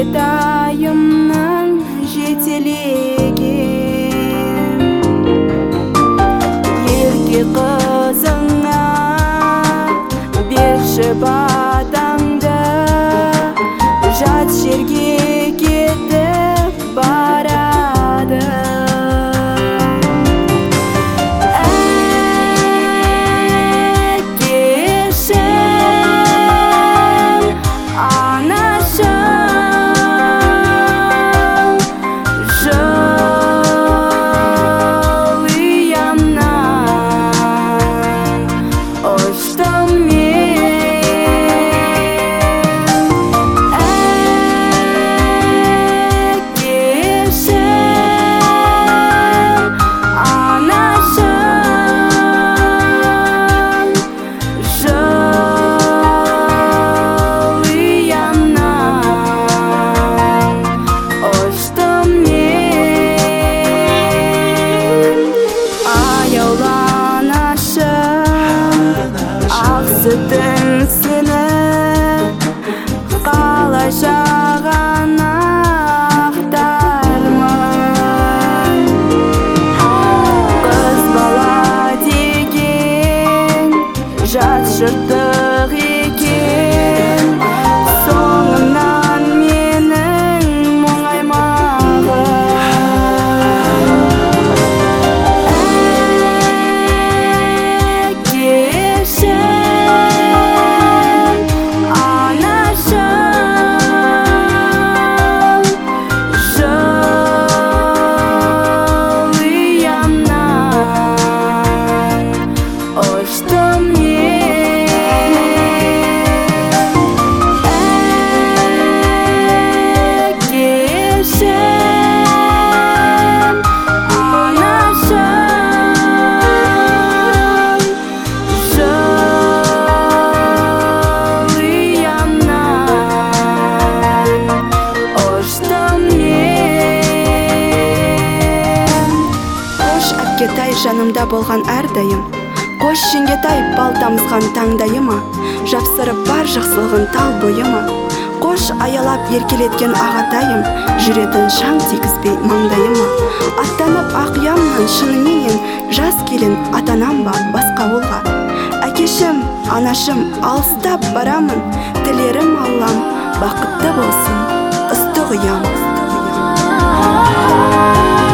Кетайымның жетелеген ерке қызыңа берші батаңды, жат жерге кетіп барады. Sütün seni қалайша ғана ақтармын. Қыз бала деген жат жыртық екен, соңынан менің мұңаймағым. Кетай жанымда болған әрдайым, қош жеңгетай бал тамызған таңдайыма, жапсырып бар жақсылығын тал бойыма. Қош аялап еркелеткен ағатайым, жүретін шаң тигізбей маңдайыма. Аттанып ақиямнан шынымен жас келін атанам ба басқа олға. Әкешім, анашым алыстап барамын, тілерім Аллам бақытты болсын ыстық ұям.